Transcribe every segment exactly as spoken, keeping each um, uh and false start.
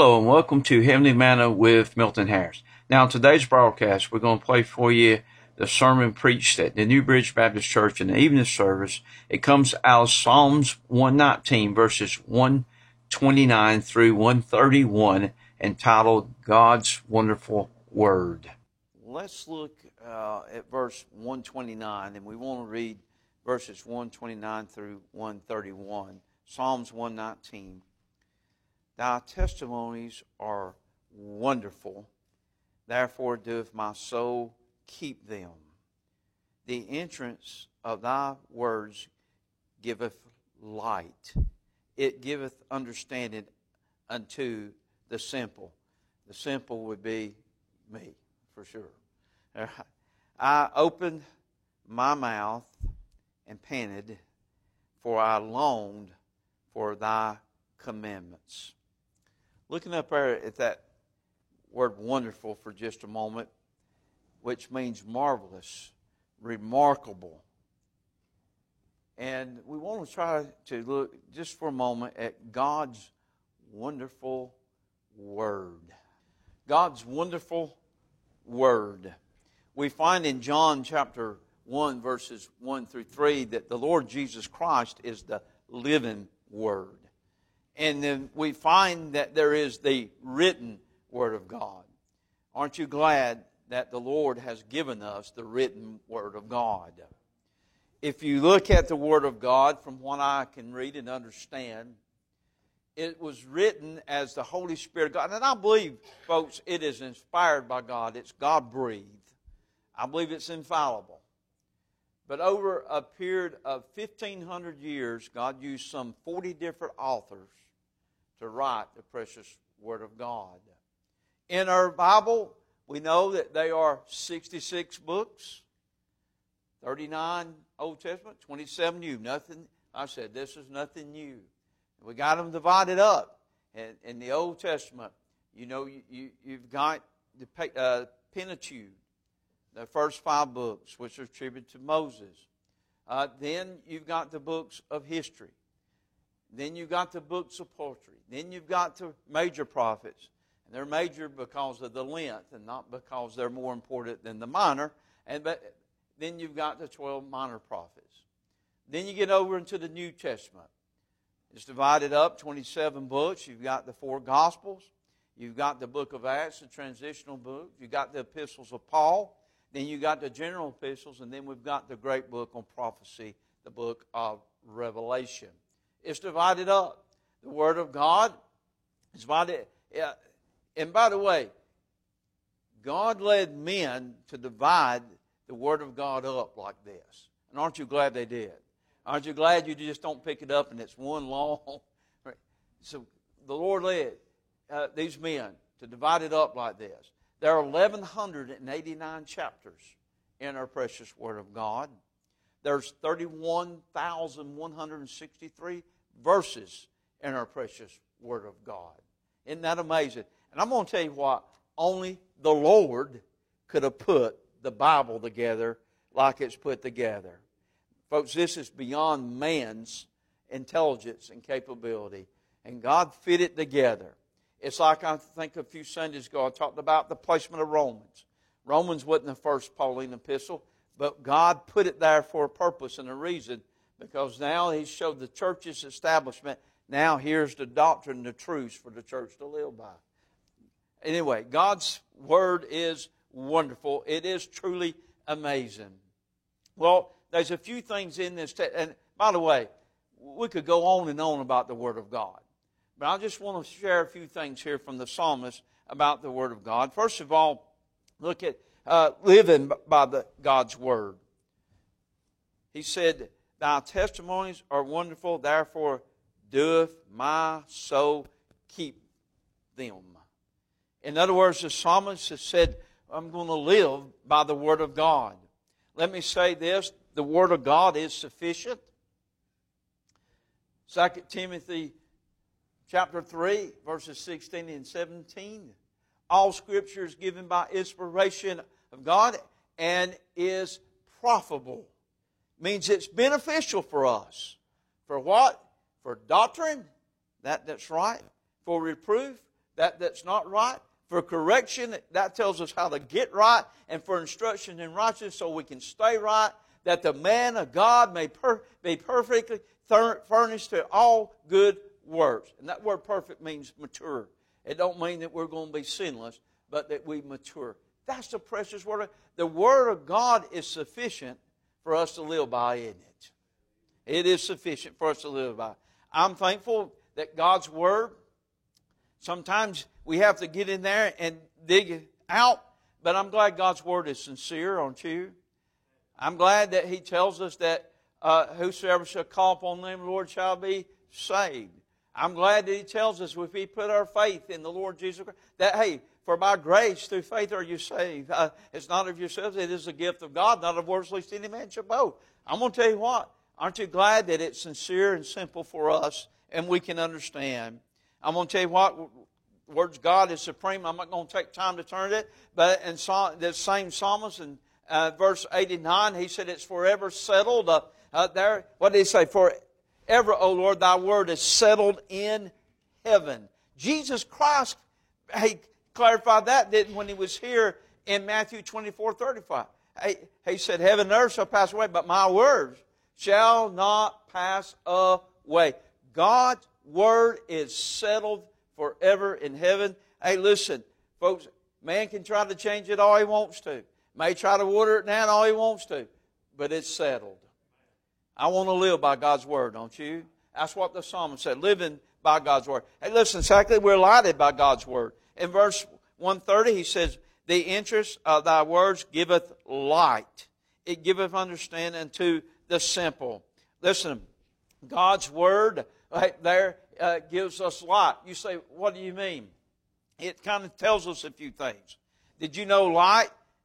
Hello and welcome to Heavenly Manna with Milton Harris. Now, today's broadcast, we're going to play for you the sermon preached at the New Bridge Baptist Church in the evening service. It comes out of Psalms one nineteen, verses one twenty-nine through one thirty-one, entitled God's Wonderful Word. Let's look uh, at verse one twenty-nine, and we want to read verses one twenty-nine through one thirty-one. Psalms one nineteen. Thy testimonies are wonderful, therefore doth my soul keep them. The entrance of thy words giveth light. It giveth understanding unto the simple. The simple would be me, for sure. I opened my mouth and panted, for I longed for thy commandments. Looking up there at that word wonderful for just a moment, which means marvelous, remarkable. And we want to try to look just for a moment at God's wonderful Word. God's wonderful Word. We find in John chapter one, verses one through three, that the Lord Jesus Christ is the living Word. And then we find that there is the written Word of God. Aren't you glad that the Lord has given us the written Word of God? If you look at the Word of God, from what I can read and understand, it was written as the Holy Spirit of God. And I believe, folks, it is inspired by God. It's God-breathed. I believe it's infallible. But over a period of fifteen hundred years, God used some forty different authors to write the precious Word of God. In our Bible, we know that they are sixty-six books, thirty-nine Old Testament, twenty-seven New. Nothing, I said, this is nothing new. We got them divided up. In, in the Old Testament, you know, you, you, you've got the uh, Pentateuch, the first five books, which are attributed to Moses. Uh, then you've got the books of history. Then you've got the books of poetry. Then you've got the major prophets. And they're major because of the length and not because they're more important than the minor. And but then you've got the twelve minor prophets. Then you get over into the New Testament. It's divided up, twenty-seven books. You've got the four Gospels. You've got the book of Acts, the transitional book. You've got the epistles of Paul. Then you've got the general epistles. And then we've got the great book on prophecy, the book of Revelation. It's divided up. The Word of God is divided. And by the way, God led men to divide the Word of God up like this. And aren't you glad they did? Aren't you glad you just don't pick it up and it's one long? So the Lord led uh, these men to divide it up like this. There are eleven eighty-nine chapters in our precious Word of God. There's thirty-one thousand one hundred sixty-three verses in our precious Word of God. Isn't that amazing? And I'm going to tell you what, only the Lord could have put the Bible together like it's put together. Folks, this is beyond man's intelligence and capability. And God fit it together. It's like, I think a few Sundays ago, I talked about the placement of Romans. Romans wasn't the first Pauline epistle, but God put it there for a purpose and a reason, because now He showed the church's establishment. Now here's the doctrine, the truths for the church to live by. Anyway, God's Word is wonderful. It is truly amazing. Well, there's a few things in this text. And by the way, we could go on and on about the Word of God. But I just want to share a few things here from the psalmist about the Word of God. First of all, look at uh, living by the God's Word. He said, thy testimonies are wonderful, therefore doeth my soul keep them. In other words, the psalmist has said, I'm going to live by the Word of God. Let me say this, the Word of God is sufficient. Second Timothy chapter three, verses sixteen and seventeen. All Scripture is given by inspiration of God and is profitable. Means it's beneficial for us. For what? For doctrine. That, that's right. For reproof. that, that's not right. For correction, that tells us how to get right. And for instruction in righteousness, so we can stay right. That the man of God may per, be perfectly furnished to all good works. And that word perfect means mature. It don't mean that we're going to be sinless, but that we mature. That's the precious word. The Word of God is sufficient for us to live by, isn't it? It is sufficient for us to live by. I'm thankful that God's Word, sometimes we have to get in there and dig it out, but I'm glad God's Word is sincere, aren't you? I'm glad that He tells us that uh, whosoever shall call upon the name of the Lord shall be saved. I'm glad that He tells us if we put our faith in the Lord Jesus Christ, that, hey, for by grace through faith are you saved. Uh, it's not of yourselves, it is a gift of God, not of works, lest any man should boast. I'm going to tell you what, aren't you glad that it's sincere and simple for us and we can understand? I'm going to tell you what, the words God is supreme. I'm not going to take time to turn to it, but in the same psalmist in uh, verse eighty-nine, he said it's forever settled. Uh, uh, there, what did he say? Forever, O Lord, thy word is settled in heaven. Jesus Christ, he clarified that, didn't, when he was here in Matthew twenty-four thirty-five. He, he said, heaven and earth shall pass away, but my words shall not pass away. God's word is settled forever in heaven. Hey, listen, folks, man can try to change it all he wants to. May try to water it down all he wants to, but it's settled. I want to live by God's word, don't you? That's what the psalmist said, living by God's word. Hey, listen, secondly, we're lighted by God's word. In verse one thirty, he says, the interest of thy words giveth light. It giveth understanding to the simple. Listen, God's word right there uh, gives us light. You say, what do you mean? It kind of tells us a few things. Did you know light?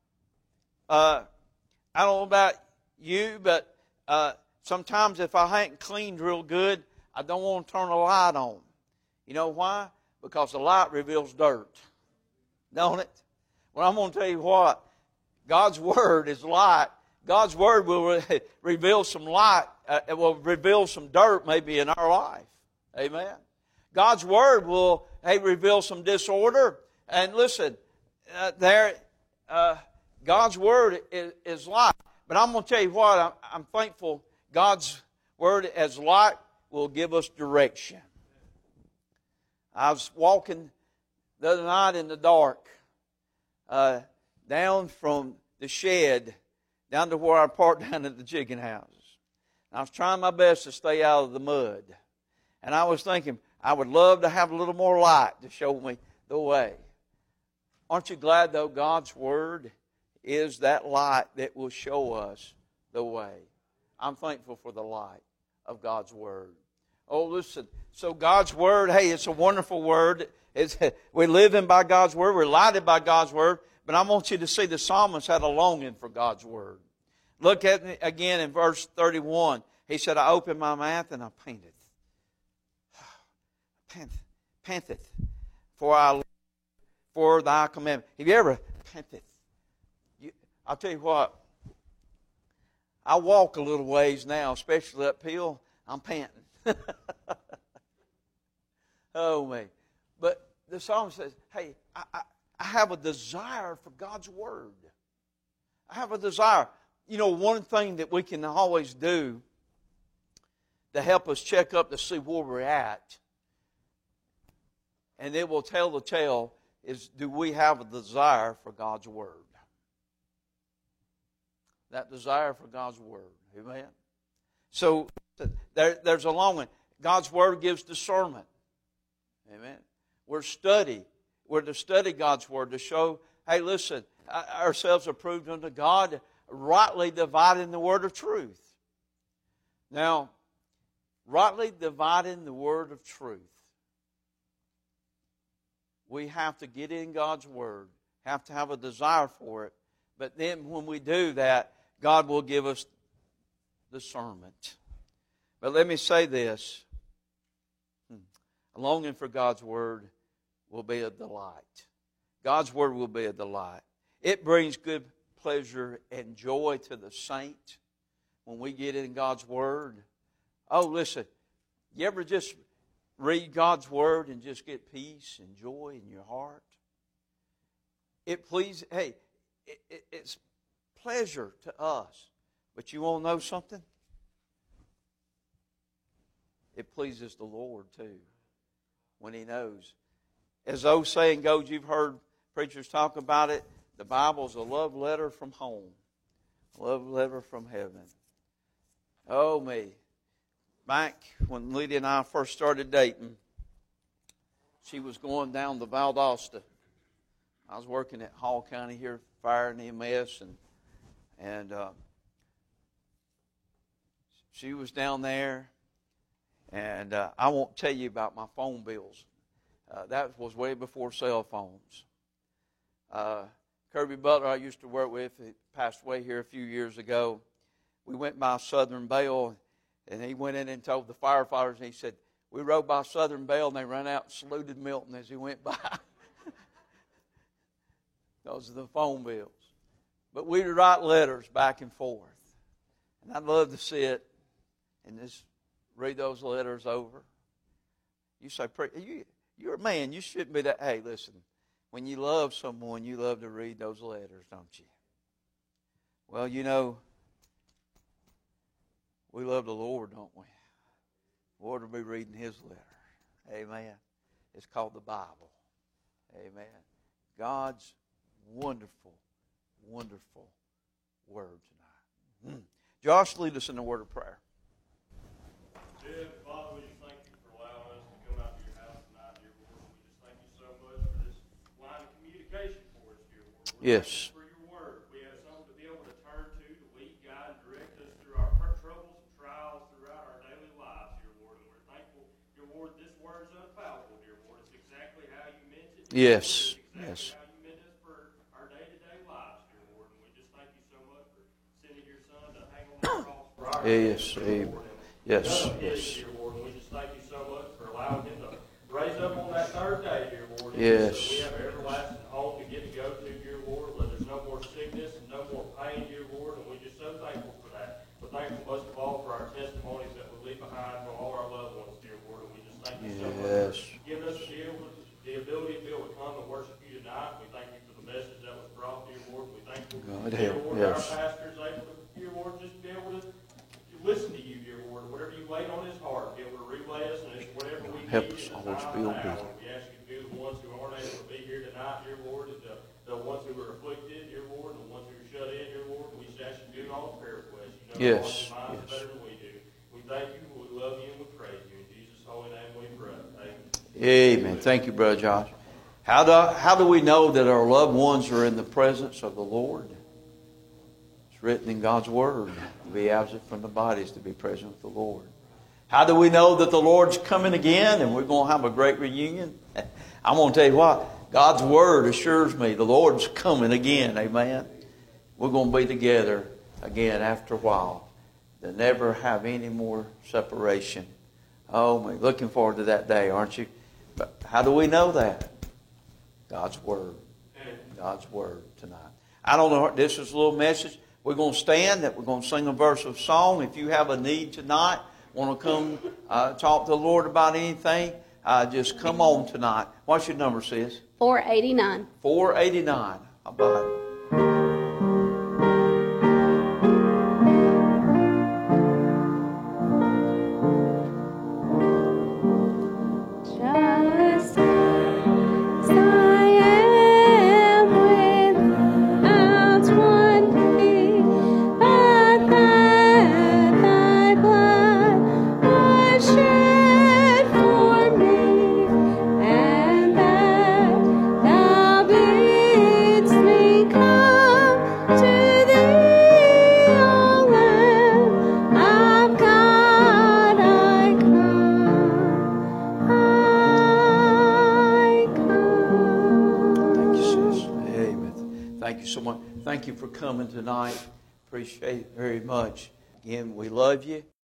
Uh, I don't know about you, but uh, sometimes if I hadn't cleaned real good, I don't want to turn a light on. You know why? Because the light reveals dirt. Don't it? Well, I'm going to tell you what. God's Word is light. God's Word will re- reveal some light. Uh, it will reveal some dirt maybe in our life. Amen. God's Word will hey, reveal some disorder. And listen, uh, there, uh, God's Word is, is light. But I'm going to tell you what. I'm, I'm thankful God's Word as light will give us direction. I was walking the other night in the dark, uh, down from the shed down to where I parked down at the chicken houses. I was trying my best to stay out of the mud. And I was thinking, I would love to have a little more light to show me the way. Aren't you glad, though, God's Word is that light that will show us the way? I'm thankful for the light of God's Word. Oh, listen. So God's Word, hey, it's a wonderful Word. It's, we're living by God's Word. We're lighted by God's Word. But I want you to see the psalmist had a longing for God's Word. Look at it again in verse thirty-one. He said, I opened my mouth and I panteth. Panteth. Panteth. For I for thy commandment. Have you ever panteth? You, I'll tell you what. I walk a little ways now, especially uphill. I'm panting. Oh, me. But the psalmist says, hey, I, I, I have a desire for God's Word. I have a desire. You know, one thing that we can always do to help us check up to see where we're at, and it will tell the tale, is do we have a desire for God's Word? That desire for God's Word. Amen? So, there, there's a longing. God's Word gives discernment. Amen? We're study. We're to study God's Word to show, hey, listen, ourselves approved unto God, rightly dividing the word of truth. Now, rightly dividing the word of truth. We have to get in God's Word, have to have a desire for it. But then when we do that, God will give us discernment. But let me say this. A longing for God's Word will be a delight. God's Word will be a delight. It brings good pleasure and joy to the saint when we get in God's Word. Oh, listen, you ever just read God's Word and just get peace and joy in your heart? It pleases, hey, it, it, it's pleasure to us. But you want to know something? It pleases the Lord too, when He knows. As the old saying goes, you've heard preachers talk about it, the Bible's a love letter from home. A love letter from heaven. Oh me. Back when Lydia and I first started dating, she was going down to Valdosta. I was working at Hall County here, fire and E M S, and and uh, she was down there. And uh, I won't tell you about my phone bills. Uh, that was way before cell phones. Uh, Kirby Butler, I used to work with, he passed away here a few years ago. We went by Southern Bell, and he went in and told the firefighters, and he said, we rode by Southern Bell, and they ran out and saluted Milton as he went by. Those are the phone bills. But we would write letters back and forth. And I'd love to sit and just read those letters over. You say, you, you're a man, you shouldn't be that. Hey, listen, when you love someone, you love to read those letters, don't you? Well, you know, we love the Lord, don't we? We ought to be reading His letter. Amen. It's called the Bible. Amen. God's wonderful, wonderful Word tonight. Josh, lead us in the word of prayer. Dear Father, we just thank you for allowing us to come out to your house tonight, dear Lord. We just thank you so much for this line of communication for us, dear Lord. We yes. Thank you for your word. We have something to be able to turn to to lead, guide, and direct us through our troubles and trials throughout our daily lives, dear Lord. And we're thankful, dear Lord, this word is unfallible, dear Lord. It's exactly how you meant it. Yes. It's exactly yes. how you meant us for our day-to-day lives, dear Lord. And we just thank you so much for sending your Son to hang on the cross for our yes. sins, Amen. Yes, yes. Dear Lord, we just thank you so much for allowing Him to raise up on that third day, dear Lord. Yes. So we have an everlasting home to get to go to, dear Lord, where there's no more sickness and no more pain, dear Lord, and we're just so thankful for that. We're thankful most of all for our testimonies that we leave behind for all our loved ones, dear Lord, and we just thank you yes. so much for giving us the, the ability to be able to come and worship you tonight. We thank you for the message that was brought, dear Lord. We thank you, God dear help. Lord, Yes. our pastors able to, dear Lord, just be able to listen to you, dear Lord. Whatever you laid on his heart, be able to relay us, and it's whatever we help need us in the always time be now. obedient. We ask you to be the ones who aren't able to be here tonight, dear Lord, and the, the ones who are afflicted, dear Lord, and the ones who are shut in, dear Lord. We just ask you to do all the prayer requests. You know Yes. our minds Yes. better than we do. We thank you, we love you, and we praise you. In Jesus' holy name we pray. Amen. Amen. Thank you, Brother Josh. How do, how do we know that our loved ones are in the presence of the Lord? It's written in God's Word. To be absent from the bodies, to be present with the Lord. How do we know that the Lord's coming again and we're going to have a great reunion? I'm going to tell you what. God's Word assures me the Lord's coming again. Amen. We're going to be together again after a while. To never have any more separation. Oh, man, looking forward to that day, aren't you? But how do we know that? God's Word. God's Word tonight. I don't know. This is a little message. We're going to stand. That we're going to sing a verse of song. If you have a need tonight, want to come uh, talk to the Lord about anything, uh, just come on tonight. What's your number, sis? four eighty-nine. four eighty-nine. How about it? Just as I am without one plea, but that thy blood was shed for me, and that thou bidst me come to thee, O Lamb of God, I come. I come. Thank you, sis. Amen. Thank you so much. Thank you for coming tonight. Appreciate it very much. Again, we love you.